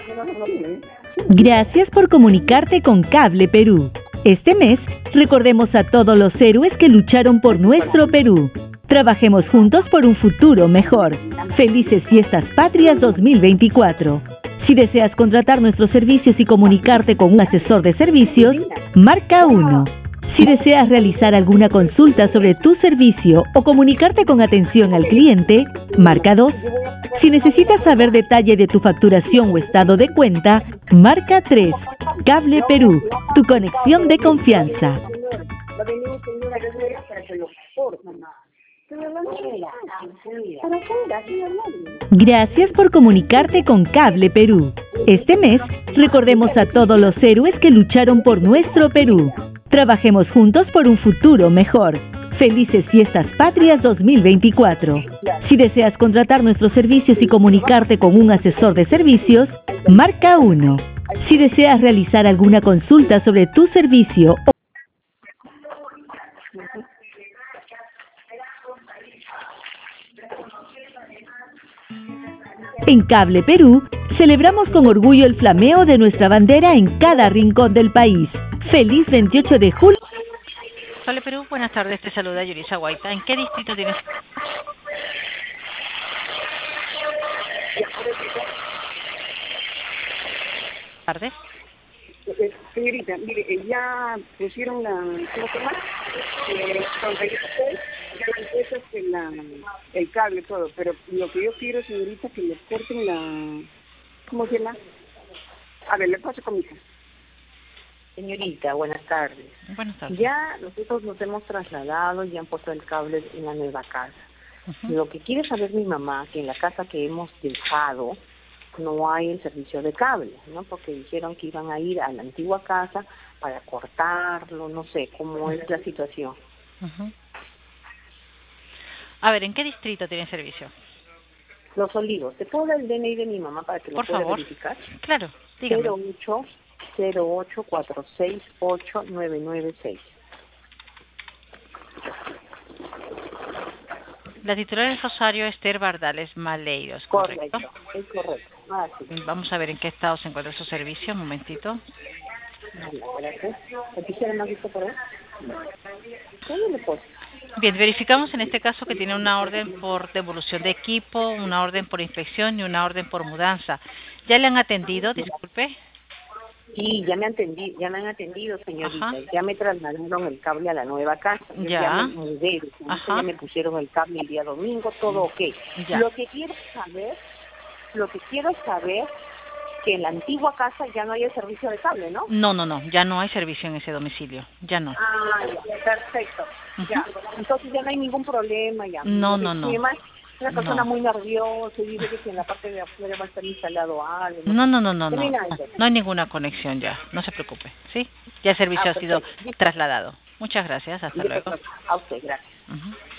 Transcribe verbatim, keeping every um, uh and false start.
Gracias por comunicarte con Cable Perú. Este mes, recordemos a todos los héroes que lucharon por nuestro Perú. Trabajemos juntos por un futuro mejor. Felices Fiestas Patrias dos mil veinticuatro. Si deseas contratar nuestros servicios y comunicarte con un asesor de servicios, marca uno. Si deseas realizar alguna consulta sobre tu servicio o comunicarte con atención al cliente, marca dos. Si necesitas saber detalle de tu facturación o estado de cuenta, marca tres. Cable Perú, tu conexión de confianza. Gracias por comunicarte con Cable Perú. Este mes, recordemos a todos los héroes que lucharon por nuestro Perú. Trabajemos juntos por un futuro mejor. Felices Fiestas Patrias dos mil veinticuatro. Si deseas contratar nuestros servicios y comunicarte con un asesor de servicios, marca uno. Si deseas realizar alguna consulta sobre tu servicio o en Cable Perú, celebramos con orgullo el flameo de nuestra bandera en cada rincón del país. ¡Feliz veintiocho de julio! Cable Perú, buenas tardes, te saluda Yurisa Guaita. ¿En qué distrito tienes? ¿Tardes? Eh, señorita, mire, eh, ya pusieron la, ¿cómo se llama? Eh, ya la empresa es la, el cable, todo, pero lo que yo quiero, señorita, que le corten la, ¿cómo se llama? A ver, le paso con mi hija. Señorita, buenas tardes. Buenas tardes. Ya nosotros nos hemos trasladado y han puesto el cable en la nueva casa. Uh-huh. Lo que quiere saber mi mamá, que en la casa que hemos dejado no hay el servicio de cable, ¿no? Porque dijeron que iban a ir a la antigua casa para cortarlo, no sé cómo es la situación. Uh-huh. A ver, ¿en qué distrito tiene servicio? Los Olivos. ¿Te puedo dar el D N I de mi mamá para que Por lo pueda favor. verificar? Claro, dígame. cero ocho cero ocho cuatro seis ocho nueve nueve seis. La titular es Rosario Esther Bardales Maleiros, ¿correcto? Correcto, es correcto. Ah, sí. Vamos a ver en qué estado se encuentra su servicio, un momentito. Vale, gracias. ¿Te quisiera más visto por ahí? ¿Cómo le puedo? Bien, verificamos en este caso que tiene una orden por devolución de equipo, una orden por inspección y una orden por mudanza. ¿Ya le han atendido? Disculpe. Sí, ya me han atendido, ya me han atendido, señorita. Ajá. Ya me trasladaron el cable a la nueva casa. Yo Ya. ya me mudé. Ajá. Ya me pusieron el cable el día domingo, todo ok. Ya. Lo que quiero saber, lo que quiero saber, que en la antigua casa ya no hay el servicio de cable, ¿no? No, no, no, ya no hay servicio en ese domicilio, ya no. Ah, ya, perfecto. Uh-huh. Ya. Entonces ya no hay ningún problema ya. No, no, no. Mi mamá es una persona No. muy nerviosa y dice que si en la parte de afuera va a estar instalado algo. No, no, no, no, no. Termina No, eso. no hay ninguna conexión ya, no se preocupe, ¿sí? Ya el servicio Ah, ha sido perfecto. trasladado. Muchas gracias, hasta luego. A usted, gracias. Uh-huh.